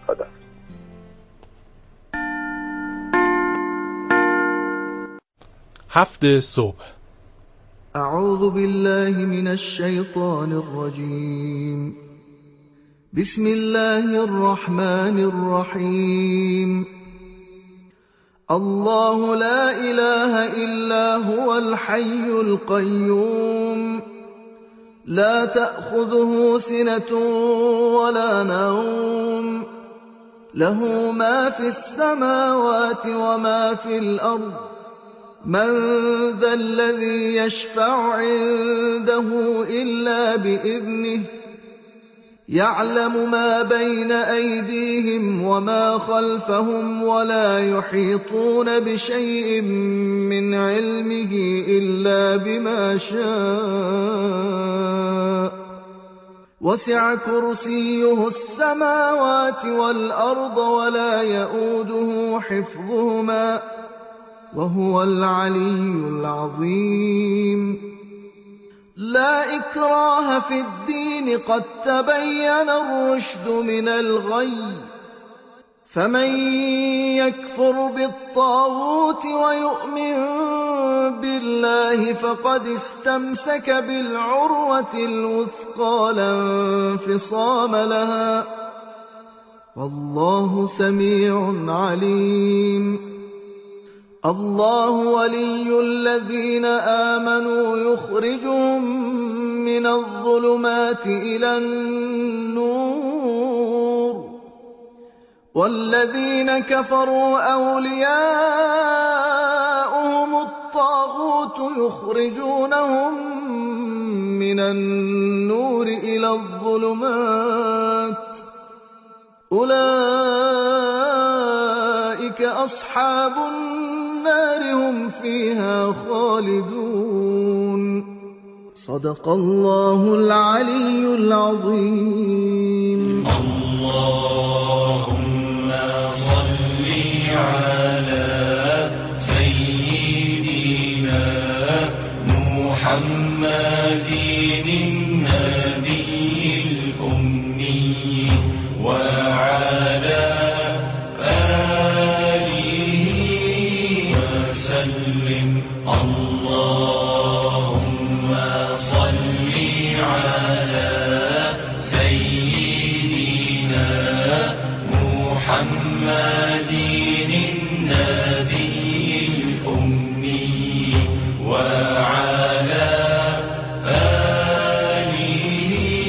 خدا. هفت صبح. اعوذ بالله من الشیطان الرجیم. بسم الله الرحمن الرحیم. الله لا اله الا هو الحي القيوم لا تأخذه سنة ولا نوم له ما في السماوات وما في الأرض من ذا الذي يشفع عنده إلا بإذنه يعلم ما بين أيديهم وما خلفهم ولا يحيطون بشيء من علمه إلا بما شاء وسع كرسيه السماوات والأرض ولا يؤوده حفظهما وهو العلي العظيم. لا إكراه في الدين قد تبين الرشد من الغي فمن يكفر بالطاغوت ويؤمن بالله فقد استمسك بالعروة الوثقى لا انفصام لها والله سميع عليم. الله ولي الذين آمنوا يخرجهم من الظلمات إلى النور والذين كفروا أولياؤهم الطاغوت يخرجونهم من النور إلى الظلمات أولئك أصحاب النار هم فيها خالدون. صدق الله العلي العظيم. اللهم صل على سيدنا محمد النبي الأمي وعلى اللهم صل على سيدنا محمد النبي الأمي وعلى آله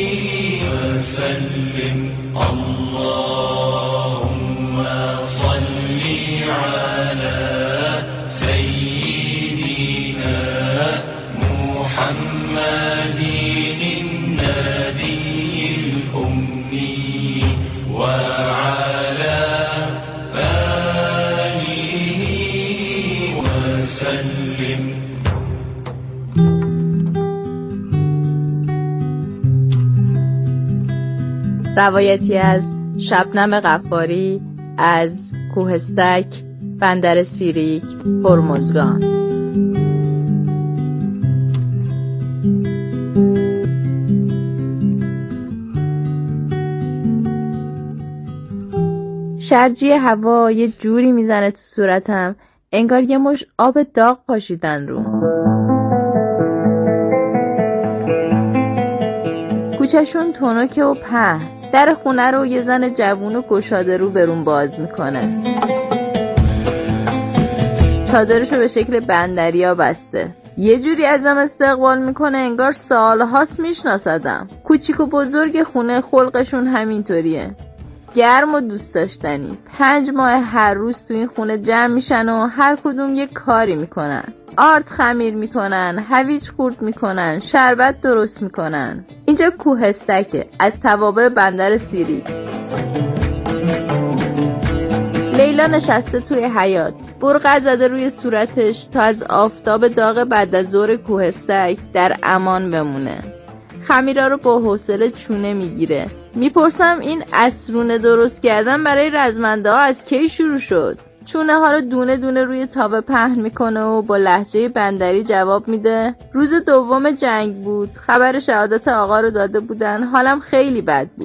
وسلم. اللهم صل على سيدنا محمد النبي الأمي وعلى آله وسلم. روایتی از شبنم غفاری از کوهستک، بندر سیریک، هرمزگان. شرجی هوا یه جوری میزنه تو صورتم انگار یه مش آب داغ پاشیدن رو. کوچه‌شون تونکه و پهن. در خونه رو یه زن جوون و گشاده رو برون باز میکنه. چادرشو به شکل بندریا بسته. یه جوری ازم استقبال میکنه انگار سالهاست میشناسدم. کوچیک و بزرگ خونه خلقشون همینطوریه. گرم و دوست داشتنی. 5 ماه هر روز تو این خونه جمع میشن و هر کدوم یه کاری میکنن. آرد خمیر میکنن، هویج خورد میکنن، شربت درست میکنن. اینجا کوهستکه، از توابع بندر سیریک. لیلا نشسته توی حیاط، برقع زده روی صورتش تا از آفتاب داغ بعد از ظهر کوهستک در امان بمونه. خمیرا رو با حوصله چونه میگیره. میپرسم این عصرونه درست کردن برای رزمنده ها از کی شروع شد؟ چونه ها رو دونه دونه روی تاوه پهن میکنه و با لهجه بندری جواب میده روز دوم جنگ بود، خبر شهادت آقا رو داده بودن، حالم خیلی بد بود.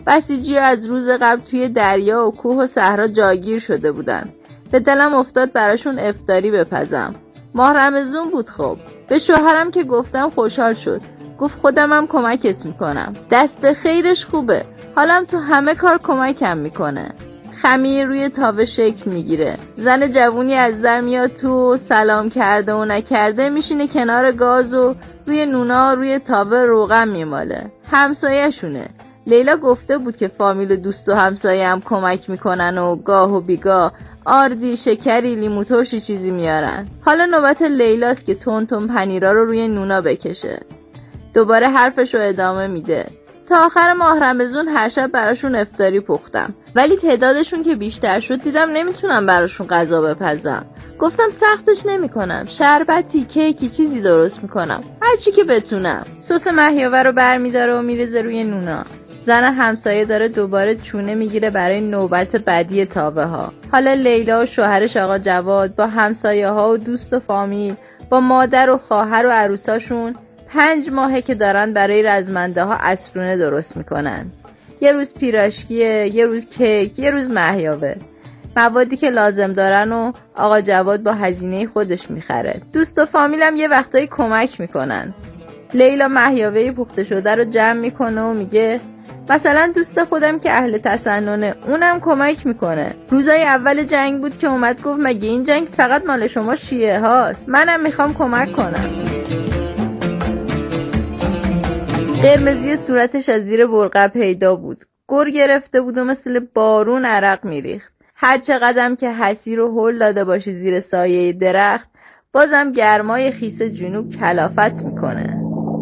بسیجی از روز قبل توی دریا و کوه و صحرا جاگیر شده بودن. به دلم افتاد براشون افطاری بپزم. ماه رمضان بود. خب به شوهرم که گفتم خوشحال شد. گفت خودمم کمکت میکنم. دست به خیرش خوبه. حالم تو همه کار کمکم میکنه. خمیر روی تاوه شکل میگیره. زن جوونی از در میاد تو، سلام کرده و نکرده میشینه کنار گاز و روی نونا روی تاوه روغن میماله. همسایه شونه. لیلا گفته بود که فامیل و دوست و همسایه هم کمک میکنن و گاه و بیگاه آردی، شکری، لیمو ترشی چیزی میارن. حالا نوبت لیلاست که تون تون پنیرا رو روی نونا بکشه. دوباره حرفشو ادامه میده. تا آخر ماه رمضان هر شب براشون افطاری پختم، ولی تعدادشون که بیشتر شد دیدم نمیتونم براشون غذا بپزم. گفتم سختش نمیکنم، شربتی، کیکی، چیزی درست میکنم، هر چی که بتونم. سس مهیاوه رو برمیداره و میریزه روی نونا. زن همسایه داره دوباره چونه میگیره برای نوبت بعدی تاوه ها. حالا لیلا و شوهرش آقا جواد با همسایه ها و دوست و فامیل، با مادر و خواهر و عروساشون 5 ماهه که دارن برای رزمنده ها عصرونه درست میکنن. یه روز پیراشکیه، یه روز کیک، یه روز مهیاوه. موادی که لازم دارن و آقا جواد با هزینه خودش میخره. دوست و فامیلم یه وقتایی کمک میکنن. لیلا مهیاوه پخته شده رو جمع میکنه و میگه مثلا دوست خودم که اهل تسننه اونم کمک میکنه. روزای اول جنگ بود که اومد گفت مگه این جنگ فقط مال شما شیعه هاست، منم میخوام کمک کنم. قرمزی صورتش از زیر برقع پیدا بود. گر گرفته بود و مثل بارون عرق میریخت. هر چقدر که حسیر و هل داده باشی زیر سایه درخت، بازم گرمای خیس جنوب کلافت میکنه.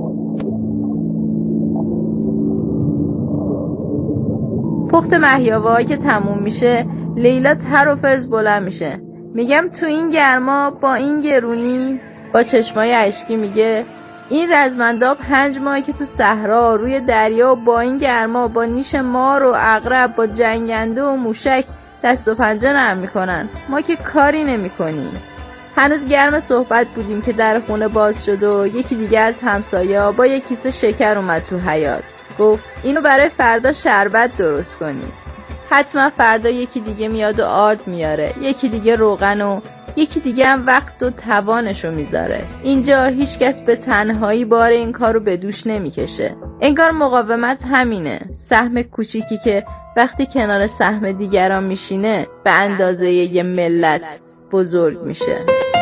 پخت مهیاوه‌ها که تموم میشه، لیلا تر و فرز بلند میشه. میگم تو این گرما با این گرونی؟ با چشمای اشکی میگه این رزمندا 5 ماهی که تو صحرا روی دریا با این گرما با نیش مار و عقرب با جنگنده و موشک دست و پنجه نرم میکنن. ما که کاری نمیکنیم. هنوز گرم صحبت بودیم که در خونه باز شد و یکی دیگه از همسایه‌ها با یک کیسه شکر اومد تو حیاط. گفت اینو برای فردا شربت درست کنی. حتما فردا یکی دیگه میاد و آرد میاره، یکی دیگه روغن و یکی دیگه هم وقت و توانشو میذاره. اینجا هیچ کس به تنهایی بار این کارو به دوش نمیکشه. انگار مقاومت همینه، سهم کوچیکی که وقتی کنار سهم دیگران میشینه به اندازه یه ملت بزرگ میشه.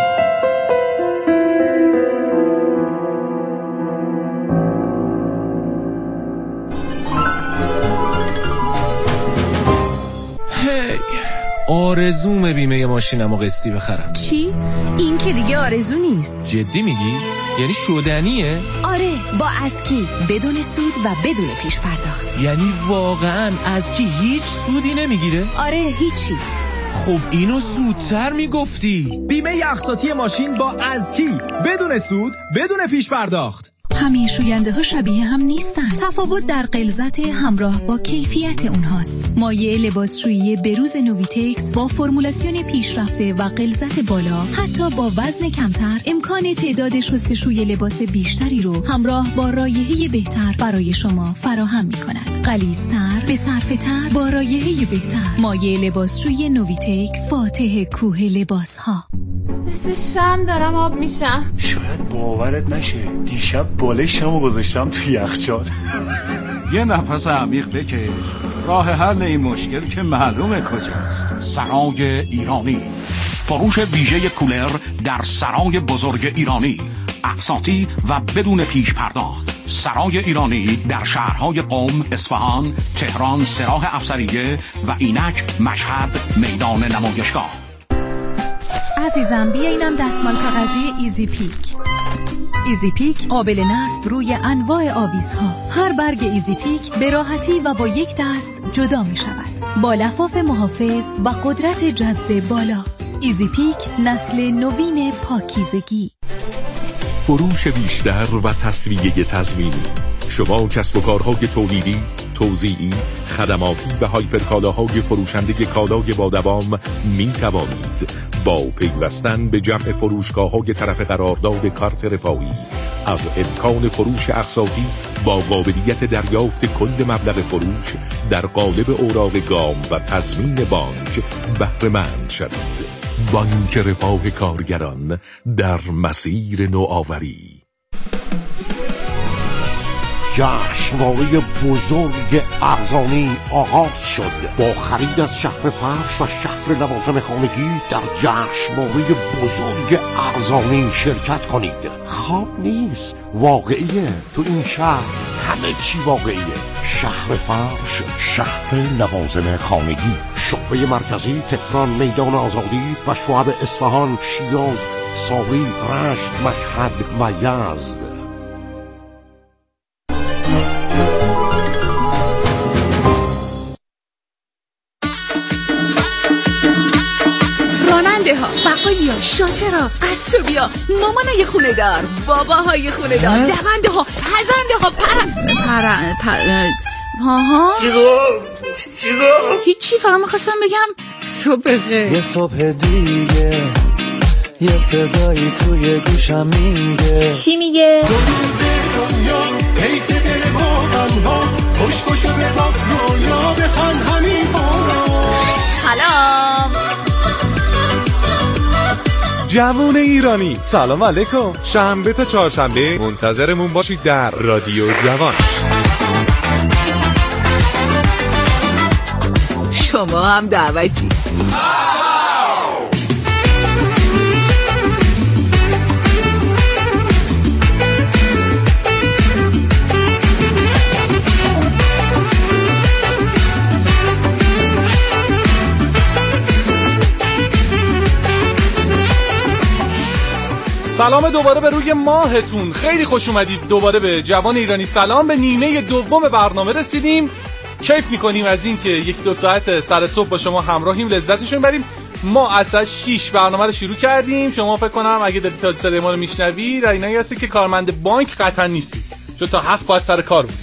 آرزومه بیمه ماشینمو قسطی بخرم. چی؟ این که دیگه آرزو نیست. جدی میگی؟ یعنی شدنیه؟ آره، با اسکی، بدون سود و بدون پیش پرداخت. یعنی واقعا اسکی هیچ سودی نمیگیره؟ آره، هیچی. خب اینو زودتر میگفتی. بیمه اقساطی ماشین با اسکی، بدون سود، بدون پیش پرداخت. همه شوینده ها شبیه هم نیستن. تفاوت در غلظت همراه با کیفیت اونهاست. مایع لباسشویی بروز نوویتکس با فرمولاسیون پیشرفته و غلظت بالا، حتی با وزن کمتر، امکان تعداد شستشوی لباس بیشتری رو همراه با رایحه بهتر برای شما فراهم می‌کند. غلیظ‌تر، به صرفه‌تر، با رایحه بهتر. مایع لباسشویی نوویتکس، فاتح کوه لباس‌ها. مثل شم دارم آب میشم. شاید باورت نشه، دیشب بالشمو گذاشتم توی یخچال. یه نفس عمیق بکش. راه حل این مشکل که معلومه کجاست. سرای ایرانی، فروش ویژه کولر در سرای بزرگ ایرانی، اقساطی و بدون پیش پرداخت. سرای ایرانی در شهرهای قم، اصفهان، تهران، سراح افسریه و اینک، مشهد، میدان نمایشگاه. عزیزم بیا اینم دستمال کاغذی ایزی پیک. ایزی پیک قابل نصب روی انواع آویزها. هر برگ ایزی پیک به راحتی و با یک دست جدا می شود، با لفاف محافظ و قدرت جذب بالا. ایزی پیک، نسل نوین پاکیزگی. فروش بیشتر و تسویه تضمینی. شما کسب و کارهای تولیدی، توزیعی، خدماتی و هایپرکالاهای فروشنده کالای با دوام می توانید با پیوستن به جمع فروشگاه‌های طرف قرارداد کارت رفاهی از امکان فروش اقساطی با قابلیت دریافت کل مبلغ فروش در قالب اوراق گام و تضمین بانک بهره مند شوید. بانک رفاه کارگران در مسیر نوآوری. جشنواره بزرگ ارزانی آغاز شد. با خرید از شهر فرش و شهر لوازم خانگی در جشنواره بزرگ ارزانی شرکت کنید. خواب نیست، واقعیه. تو این شهر همه چی واقعیه. شهر فرش، شهر لوازم خانگی، شعبه مرکزی تهران، میدان آزادی و شعب اصفهان، شیراز، ساری، رشت، مشهد و یزد. بقالیا، شاطرا، قصابیا، مامانای خونه دار، باباهای خونه دار، دونده ها، پزنده ها، هیچی، فقط میخواستم بگم صبح بخیر. یه صبح دیگه یه صدایی توی گوشم میگه. چی میگه؟ دو روز دنیا حیف دل واقعا، خوش خوش و بباف رویا بخن همین حالا. سلام جوون ایرانی، سلام علیکم. شنبه تا چهارشنبه منتظرمون باشید در رادیو جوان. شما هم دعوتی. سلام دوباره به روی ماهتون. خیلی خوش اومدید دوباره به جوان ایرانی. سلام، به نیمه دوم برنامه رسیدیم. کیف میکنیم از این که یک دو ساعت سر صبح با شما همراهیم، لذتشون بریم. ما از 6 برنامه رو شروع کردیم. شما فکر کنم اگه دارید تازه صدای ما رو میشنوید در اینایی هستی که کارمند بانک قطعا نیستی، چون تا 7 باید سر کار بودی.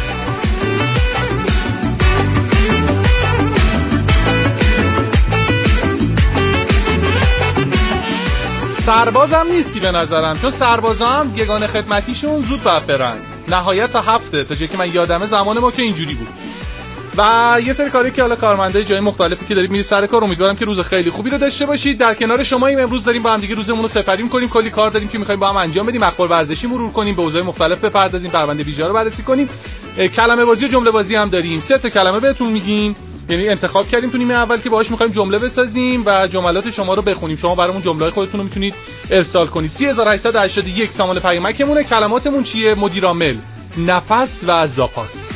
سربازم نیستی به نظرم، چون سربازام یگانه خدمتیشون زود باید برن. نهایت تا 7 تا جایی که من یادمه زمان ما که اینجوری بود. و یه سری کاری که حالا کارمندای جای مختلفی که دارید میرید سر کار، امیدوارم که روز خیلی خوبی رو داشته باشید. در کنار شما امروز داریم با هم دیگه روزمون رو سپری می‌کنیم. کلی کار داریم که می‌خوایم با هم انجام بدیم. اخبار ورزشی مرور کنیم، به اوضاع مختلف بپردازیم، پرونده ویژه رو بررسی کنیم. کلمه بازی و جمله بازی هم داریم. 3 تا کلمه بهتون میگیم، یعنی انتخاب کردیم تو نیمه اول که باهاش می‌خوایم جمله بسازیم و جملات شما رو بخونیم. شما برامون جمله‌های خودتون رو میتونید ارسال کنید. 3881 سامانه پیامکمونه. کلماتمون چیه؟ مدیرعامل، نفس و زاپاس.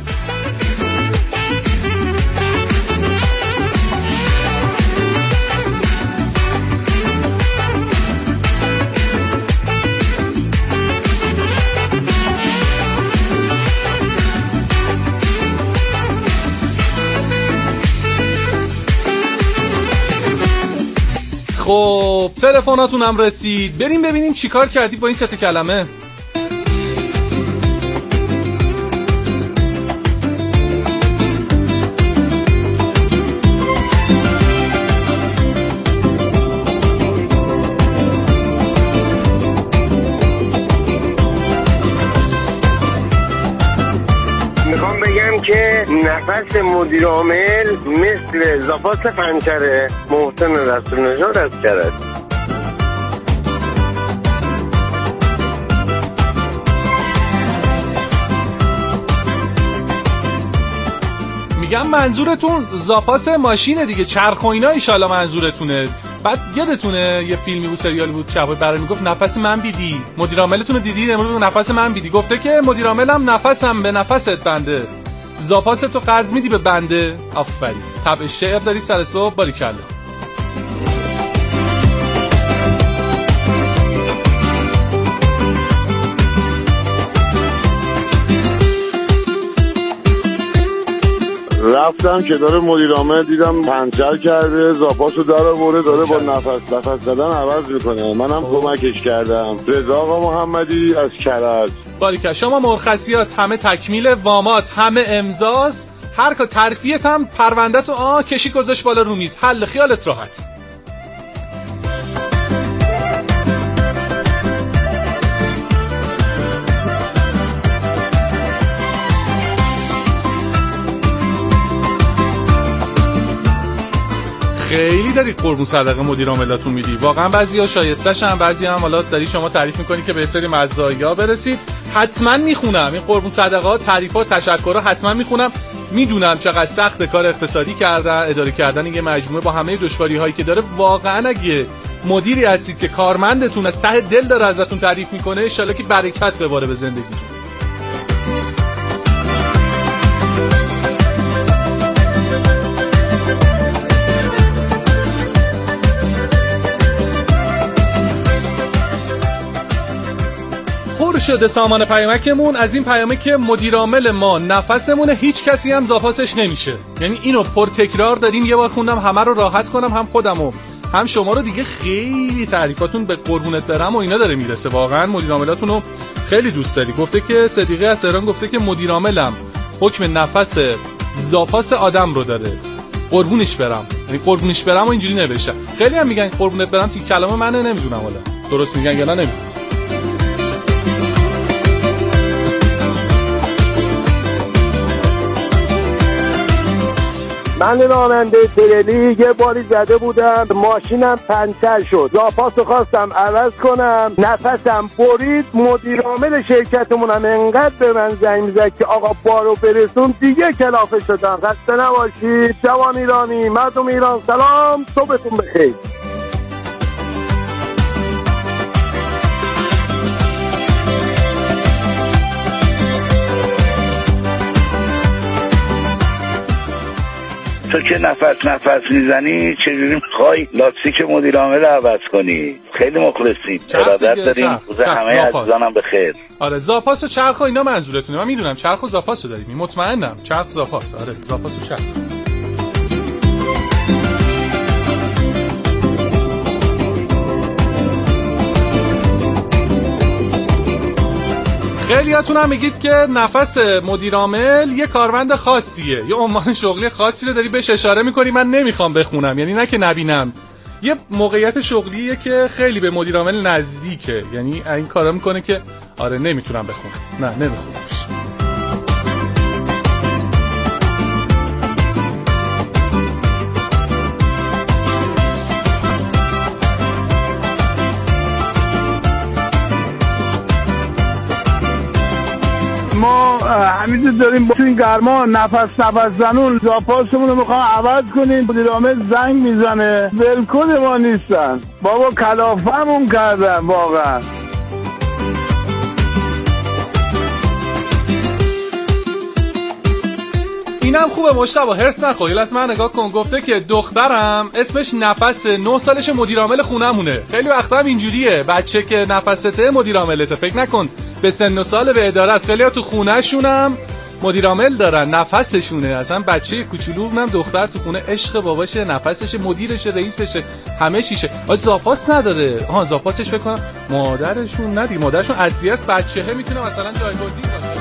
خب تلفناتون هم رسید، بریم ببینیم چیکار کردید با این 3 کلمه. میخوام بگم که نفس مدیرعامل مثل زاپاس پنچره. محسن رسول نژاد از کرد. میگم منظورتون زاپاس ماشینه دیگه، چرخ و اینا ان شاءالله منظورتونه. بعد یادتونه یه فیلمی بود، سریالی بود که برای میگفت نفس من بیدی. مدیرعاملتون رو دیدید؟ امروز نفس من بیدی گفته که مدیرعاملم نفسم به نفست بنده. زاپاس تو قرض میدی به بنده. آفرین، طبع شعر داری سر صبح، باریکلا. رفتم کنار مدیر عامل دیدم پنچر کرده، زاپاسو در آورده داره با نفس زدن عوض میکنه. منم کمکش کردم. رضا آقا محمدی از کرج. باریکلا. شما مرخصیات همه تکمیل، وامات همه امضاست، هر کار ترفیعت هم پرونده تو کشی گذاشت بالا رو میز، حل، خیالت راحت. خیلی دارید قربون صدقه مدیر عاملاتون میدی، واقعا بعضیا شایسته‌شن، بعضی هم حالا داری شما تعریف میکنی که به سری مزایا برسید. حتما میخونم این قربون صدقات، تعریفات، تشکرها حتما میخونم. میدونم چقدر سخت کار اقتصادی کردن، اداره کردن یه مجموعه با همه دشواری هایی که داره. واقعا اگه مدیری هستید که کارمندتون از ته دل داره ازتون تعریف میکنه، ان شاءالله که برکت بباره به زندگیتون. پر شده سامان پیامکمون از این پیامه که مدیر عامل ما نفسمونه، هیچ کسی هم زاپاسش نمیشه. یعنی اینو پر تکرار داریم، یه بار خوندم همه رو راحت کنم، هم خودمو هم شما رو دیگه. خیلی تعریفاتون به قربونت برم و اینا داره میرسه. واقعا مدیر عاملاتون رو خیلی دوست داری. گفته که صدیقه از ایران گفته که مدیر عاملم حکم نفس زاپاس آدم رو داره، قربونش برم. یعنی قربونش برم و اینجوری نوشته. خیلی هم میگن قربونت برم، تو کلمه منه، نمیدونم حالا درست میگن یا نه، نمیدونم. من راننده تریلی یه باری زده بودم، ماشینم پنچر شد، زاپاسو خواستم عوض کنم، نفسم برید. مدیر عامل شرکتمونم انقدر به من زنگ زد که آقا بارو برسون، دیگه کلافه شدم. خسته نباشید جوان ایرانی، مردم ایران، سلام، صبحتون بخیر. تو که نفس میزنی چجوری میخوای لاستیک مدیر عامل عوض کنی؟ خیلی مخلصی، ارادت داریم. روز همه عزیزانم بخیر. آره زاپاس و چرخ و اینا منظورتونه، من میدونم چرخ و زاپاس رو داریم، مطمئنم چرخ زاپاس. آره زاپاس و چرخ. خیلیاتون هم میگید که نفس مدیر عامل یه کارمند خاصیه، یه عنوان شغلی خاصی رو داری بهش اشاره میکنی. من نمیخوام بخونم، یعنی نه که نبینم، یه موقعیت شغلیه که خیلی به مدیر عامل نزدیکه. یعنی این کارا میکنه که آره نمیتونم بخونم، نه نمیخونمش. ما همینجور داریم تو این گرما نفس زنون زاپاسمون رو میخوام عوض کنیم، مدیر عامل زنگ میزنه، ولکن ما نیستن بابا، کلافمون کردن واقعا. اینم خوبه مشتبه، هرس نخور. یه لحظه من نگاه کن. گفته که دخترم اسمش نفس، 9 سالش، مدیر عامل خونمونه. خیلی وقتا هم اینجوریه، بچه که نفسته مدیر عاملته. فکر نکن به سن و سال به اداره است. خیلی‌ها تو خونه‌شونم مدیر عامل دارن، نفسشونه. اصلا بچه کوچولوم دختر تو خونه عشق باباشه، نفسشه، مدیرشه، رئیسشه، همه چیشه. آج زاپاس نداره. زاپاسش فکر کنم مادرشون ندی، مادرشون اصلی است، بچه‌ها میتونه مثلا جایگزین باشه.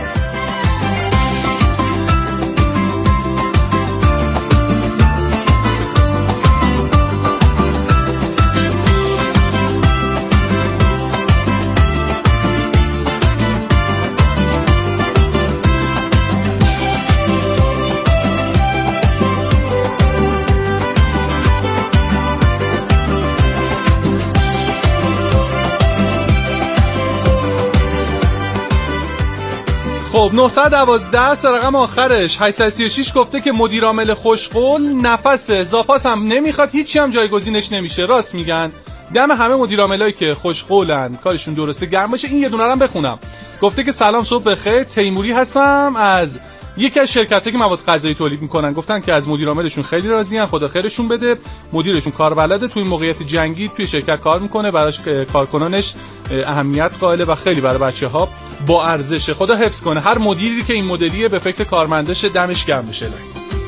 خب 912 رقم آخرش 836 گفته که مدیر عامل خوشقول نفس زاپاس هم نمیخواد، هیچی هم جایگزینش نمیشه. راست میگن. دم همه مدیر عاملایی که خوشقولن، کارشون درسته، گرم باشه. این یه دونه رو هم بخونم. گفته که سلام، صبح بخیر، تیموری هستم از یکی از شرکتایی که مواد غذایی تولید میکنن. گفتن که از مدیر عاملشون خیلی راضی‌ان، خدا خیرشون بده. مدیرشون کاربلده، تو این موقعیت جنگی توی شرکت کار میکنه، براش کارکنانش اهمیت قائله و خیلی برای بچه‌ها با ارزشه. خدا حفظ کنه هر مدیری که این مدلیه، به فکر کارمندش، دمش گرم بشه.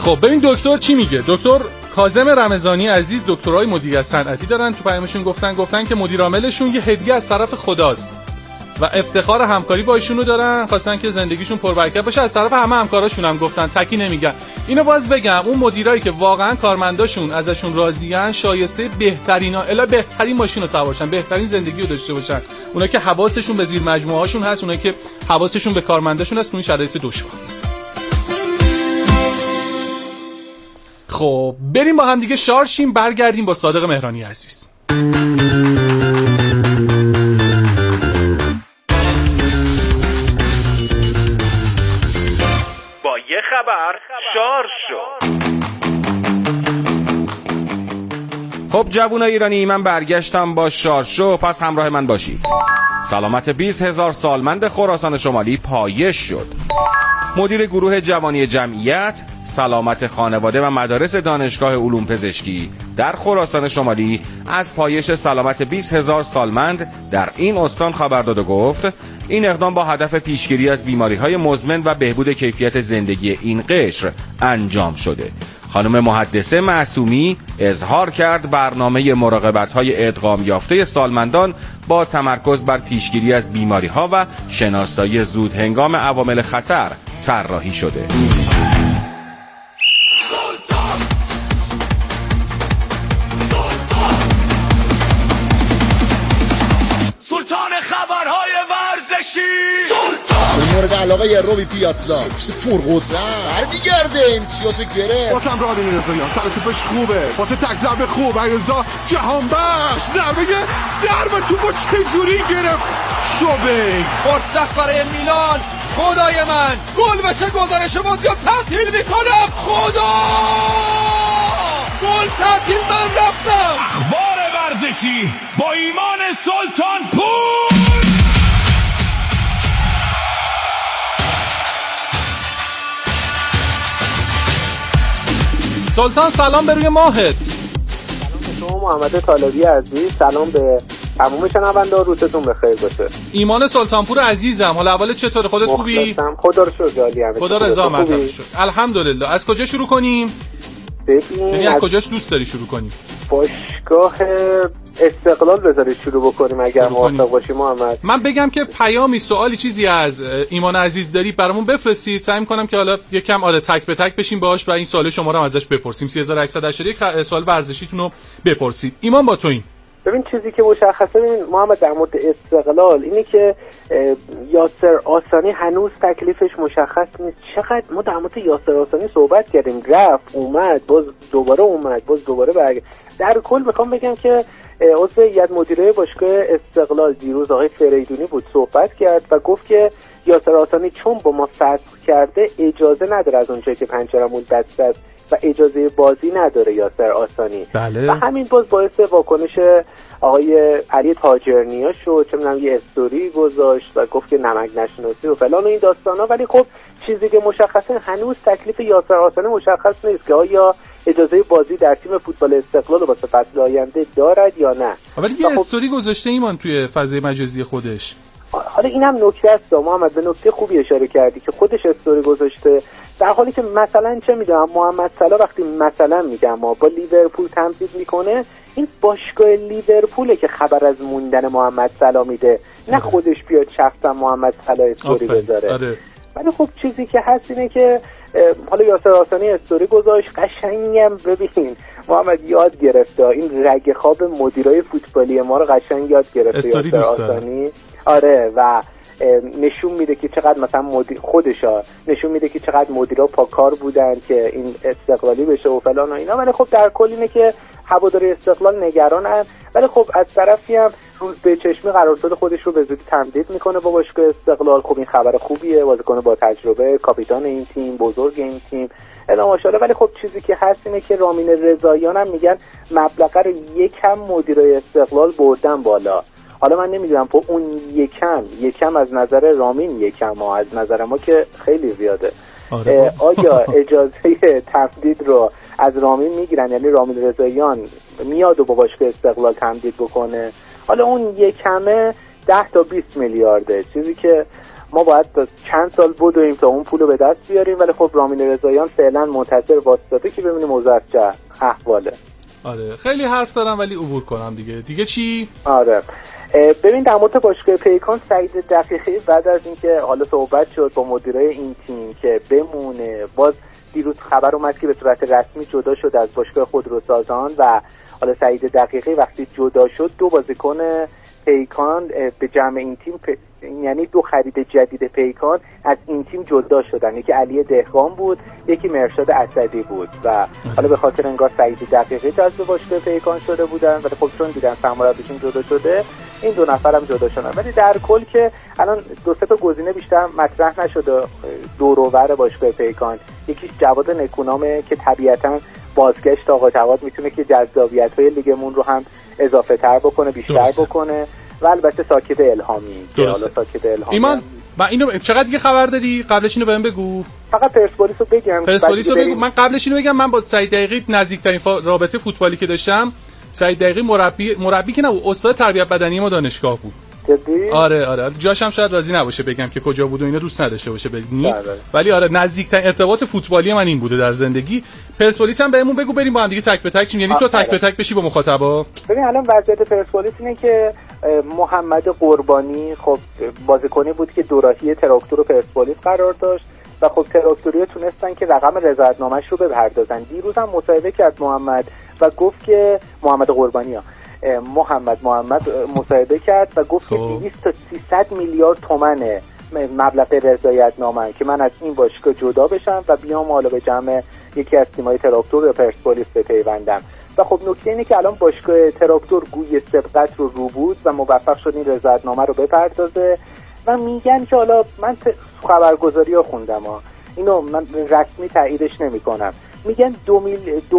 خب ببین دکتر چی میگه. دکتر کاظم رمضانی عزیز دکترای مدیریت صنعتی دارن، تو پیامشون گفتن که مدیر عاملشون یه هدیه از طرف خداست و افتخار همکاری با ایشونو دارن، خواستن که زندگیشون پربرکت باشه. از طرف همه همکاراشون هم گفتن، تکی نمیگن. اینو باز بگم، اون مدیرایی که واقعا کارمنداشون ازشون راضیان شایسته بهترین ماشین رو سوار باشن، بهترین زندگی رو داشته باشن. اونایی که حواسشون به زیر مجموعه هاشون هست، اونایی که حواسشون به کارمنداشون هست تو این شرایط دشوار. خب بریم با هم دیگه شارشیم، برگردیم با صادق مهرانی عزیز. با یه خبر شارژ شد. خب جوونای ایرانی، من برگشتم با شارژ شو، پس همراه من باشید. سلامت 20,000 سالمند خراسان شمالی پایش شد. مدیر گروه جوانی جمعیت سلامت خانواده و مدارس دانشگاه علوم پزشکی در خراسان شمالی از پایش سلامت 20,000 سالمند در این استان خبر داد و گفت این اقدام با هدف پیشگیری از بیماری‌های مزمن و بهبود کیفیت زندگی این قشر انجام شده. خانم محدثه معصومی اظهار کرد برنامه مراقبت‌های ادغام یافته سالمندان با تمرکز بر پیشگیری از بیماری‌ها و شناسایی زود هنگام عوامل خطر طراحی شده. سلطان خبرهای ورزشی، مورد علاقه روبی پیاتزا پرقدرت برمیگرده، امتیاز گرفت. بازم رامین رضاییان سر توپش خوبه، واسه تک ضربه خوب، علیرضا جهانبخش ضربه توپو چجوری گرفت. شوبینگ فرصت برای میلان، خدای من گل بشه گزارش موندیال تعطیل میکنم. خدا گل تعطیل، من رفتم. اخبار ورزشی با ایمان سلطان پور. سلطان سلام به روی ماهت. سلام به شما محمد طالبی عزیز، سلام به تمام شنونده ها، روزتون بخیر باشه. ایمان سلطانپور عزیزم، حال احوال چطوره؟ خودت خوبی؟ خدا رو شکر عالی ام. خدا رضا مرتبه شد. الحمدلله. از کجا شروع کنیم؟ ببین از کجاش دوست داری شروع کنیم؟ باشگاه استقلال بذارید شروع بکنیم اگر موافق باشی محمد. من بگم که پیامی سوالی چیزی از ایمان عزیز داری برامون بفرستید، سعی می‌کنم که حالا یکم تک به تک بشیم باهاش و این سوال شما رو ازش بپرسیم. 3881 سوال ورزشیتون رو بپرسید. ایمان با تو این. ببین چیزی که مشخصه، ببین محمد در مورد استقلال اینه که یاسر آسانی هنوز تکلیفش مشخص نیست. چقدر ما در مورد یاسر آسانی صحبت کردیم، رفت اومد باز دوباره اومد باز دوباره برگشت. در کل میخوام بگم که عضو هیئت مدیره باشگاه استقلال دیروز آقای فریدونی بود، صحبت کرد و گفت که یاسر آسانی چون با ما فسخ کرده اجازه نداره از اونجایی که پنجرمون بسته است و اجازه بازی نداره یاسر آسانی. بله. و همین باعث واکنش آقای علی تاجرنیا شد، چه می‌دونم یه استوری گذاشت و گفت که نمک نشناسی و فلان و این داستانا. ولی خب چیزی که مشخصه هنوز تکلیف یاسر آسانی مشخص نیست که آیا اجازه بازی در تیم فوتبال استقلال رو واسه فصل آینده دارد یا نه. ولی یه استوری گذاشته ایمان توی فضای مجازی خودش. حالا اینم نکته است محمد، به نکته خوبی اشاره کردی که خودش استوری گذاشته، در حالی که مثلا چه میدونم محمد صلاح وقتی مثلا میگم با لیورپول تمثیل میکنه، این باشگاه لیورپوله که خبر از موندن محمد صلاح میده، نه خودش بیاد شخصا محمد صلاح استوری بذاره. ولی خب چیزی که هست اینه که حالا یاسر آسانی استوری گذاشت، قشنگم ببین محمد یاد گرفته این رگ خواب مدیرای فوتبالی ما رو قشنگ یاد گرفته یاسر آسانی. آره و نشون میده که چقدر مثلا خودشا نشون میده که چقدر مدیرا پاکار بودن که این استقلالی بشه و فلان و اینا. ولی خب در کل اینه که هواداری استقلال نگرانن، ولی خب از طرفی هم روز به چشمی قرارداد خودش رو به زودی تمدید میکنه با باشگاه استقلال. خب این خبر خوبیه، بازیکن با تجربه، کاپیتان این تیم، بزرگ این تیم الا ماشاءالله. ولی خب چیزی که هست اینه که رامین رضاییان هم میگن مبلغ رو یکم مدیرای استقلال بردن بالا. حالا من نمیدونم با اون یکم از نظر رامین یکم ها، از نظر ما که خیلی زیاده. آیا اجازه تمدید رو از رامین میگیرن، یعنی رامین رضاییان میاد و با باشگاه استقلال تمدید بکنه؟ حالا اون یکمه 10 تا 20 میلیارده، چیزی که ما باید چند سال بدویم تا اون پولو به دست بیاریم. ولی خب رامین رضاییان فعلا منتظر واسطه که ببینیم اوضاع از چه احواله. آره خیلی حرف دارم ولی عبور کنم دیگه چی؟ آره ببین در مورد باشگاه پیکان سعید دقیقی بعد از اینکه حالا صحبت شد با مدیرای این تیم که بمونه، باز دیروز خبر اومد که به صورت رسمی جدا شد از باشگاه خودروسازان و حالا سعید دقیقی وقتی جدا شد 2 بازیکن پیکان به جمع این تیم یعنی 2 خرید جدید پیکان از این تیم جدا شدن، یکی علی دهقان بود، یکی مرشاد اسدی بود و حالا به خاطر انگار سعید دقیقی جذب باشگاه پیکان شده بودن ولی خب چون دیدن سرمربیشون جدا شده این 2 نفرم جدا شدن. ولی در کل که الان 2-3 تا گزینه بیشتر مطرح نشده دور و بر باشگاه پیکان. یکیش جواد نکونامه که طبیعتاً بازگشت آقا جواد میتونه که جذابیت‌های لیگمون رو هم اضافه تر بکنه، بیشتر بکنه و البته ساکت الهامی که حالا ساکت الهامی ایمان و اینو چقدر دیگه خبر دادی؟ قبلش اینو بهم بگو. فقط پرسپولیس رو بگم. پرسپولیس رو بگو. من قبلش اینو بگم، من با سعید دقیقی نزدیکترین رابطه فوتبالی که داشتم سعید دقیقی مربی که نه، استاد تربیت بدنی ما دانشگاه بود. جدی؟ آره جاشم شاید راضی نباشه بگم که کجا بود و اینا، دوست نداشته باشه بگی، ولی آره نزدیکترین ارتباط فوتبالی من این بوده در زندگی. پرسپولیس هم بهمون بگو بریم با هم دیگه تک به تک، یعنی تو تک به تک بشی با مخاطبا. ببین الان وضعیت پرسپولیس اینه که محمد قربانی خب بازیکنی بود که دوراهی تراکتور پرسپولیس قرار داشت و خب تراکتوری تونستن که رقم رضایت‌نامه‌اش رو بپردازن. دیروز هم مصاحبه کرد محمد و گفت که محمد مصاحبه کرد و گفت که 200 تا 300 میلیارد تومنه مبلغ رضایت‌نامه که من از این باشگاه جدا بشم و بیام حالا به جمع یکی از تیم‌های تراکتور یا پرسپولیس بپیوندم. و خب نکته اینه که الان باشگاه تراکتور گوی سبقت رو بود و موفق شد این رضایت‌نامه رو بپردازه و میگن که حالا من خبرگزاری‌ها خوندم اینو من رسمی تاییدش نمی‌کنم، میگن 2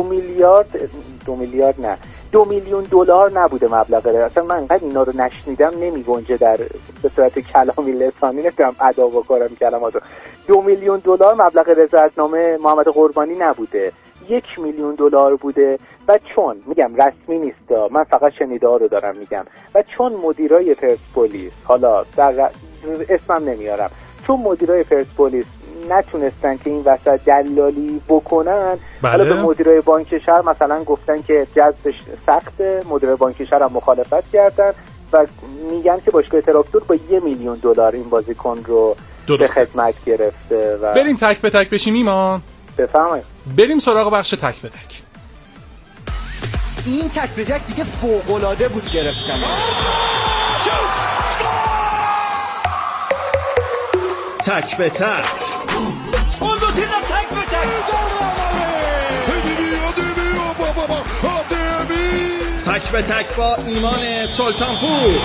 میلیون دلار نبوده مبلغ اصلا من انقدر اینا رو نشنیدم نمیگنجه در به صورت کلامی لسانی نمیتونم ادا بکنم کلماتو. 2 میلیون دلار مبلغ رضایت‌نامه محمد قربانی نبوده، 1 میلیون دلار بوده و چون میگم رسمی نیست، من فقط شنیده ها رو دارم میگم، و چون مدیرای پرسپولیس حالا در اسمم نمیارم، چون مدیرای پرسپولیس نتونستن که این وسط دلالی بکنن، حالا به مدیرای بانک شهر مثلا گفتن که جذبش سخته، مدیرای بانک شهر هم مخالفت کردن و میگن که باشگاه تراکتور با 1 میلیون دلار این بازیکن رو به خدمت گرفته. و بریم تک به تک بشیم ایمان. بفرمایید. بریم سراغ بخش تک به تک. این تک به تک دیگه فوق‌العاده بود گرفتن. تک به تک. تک به تک با ایمان سلطانپور.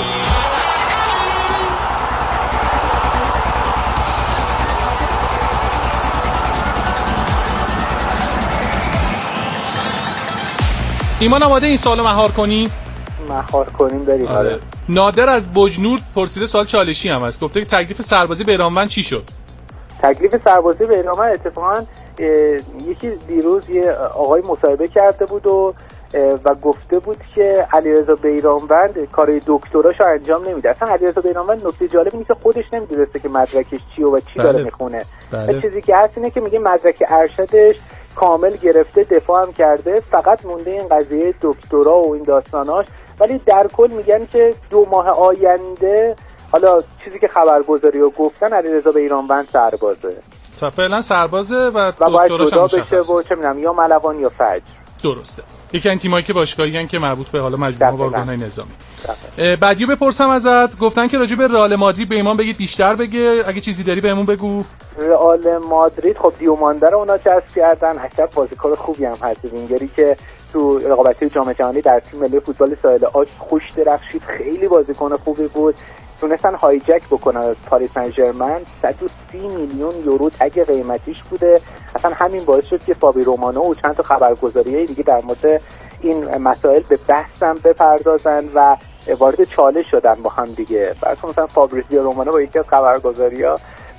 ایمان آماده این سوالو مهار کنیم بریم. آره. نادر از بجنور پرسیده، سوال چالشی هم هست، گفته که تکلیف سربازی به ایرانوند چی شد؟ تکلیف سربازی به ایرانوند اتفاقا یکی دیروز یه آقای مصاحبه کرده بود و گفته بود که علیرضا بیرانوند کار دکتراشو انجام نمیده. اصلا علیرضا بیرانوند نکته جالب اینه که خودش نمیدونسته که مدرکش چیه و چی داره میخونه. چیزی که هست اینه که میگه مدرک ارشدش کامل گرفته، دفاع هم کرده، فقط مونده این قضیه دکترا و این داستاناش. ولی در کل میگن که 2 ماه آینده، حالا چیزی که خبرگزاری‌ها گفتن، علیرضا بیرانوند سربازه. فعلا سربازه و باید جدا بشه و چه می‌دونم یا ملوان یا فجر. درسته. یکی این تیمایی که باشگاهیان که مربوط به حالا مجموعه واگن‌های نظامی. بعدیو بپرسم ازت، گفتن که راجع به رئال مادرید به ایمان بگید بیشتر بگه، اگه چیزی داری بهمون بگو. رئال مادرید خب دیومانده رو اونا جذب کردن، عجب بازیکن خوبی هم هست، وینگری که تو رقابت‌های جام جهانی در تیم ملی فوتبال ساحل آج خوش درخشید، خیلی بازیکن خوبی بود. تونستن هایجک بکنن از پاریس سن ژرمن، 130 میلیون یورو تگ قیمتیش بوده. اصلا همین باعث شد که فابی رومانو و چند تا خبرگزاری‌های دیگه در مورد این مسائل به بحثم بپردازن و وارد چالش شدن با هم دیگه. مثلا فابریزیو رومانو با یکی از خبرگزاری‌ها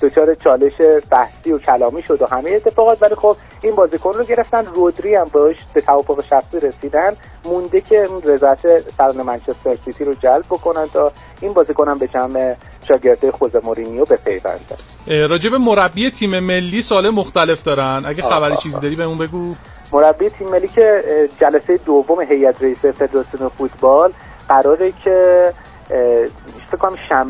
دچار چالش بحثی و کلامی شد و همه اتفاقات، ولی خب این بازیکن رو گرفتن. رودری هم باش به توافق شخصی رسیدن، مونده که رضایت سران منچستر سیتی رو جلب بکنن تا این بازیکن هم به جمع شاگرده خوزه مورینیو بپیونده. راجع به مربی تیم ملی سوال مختلف دارن، اگه خبری چیزی داری بهمون بگو. مربی تیم ملی که جلسه دوم هیئت رئیسه فدراسیون فوتبال قراره که فکر کنم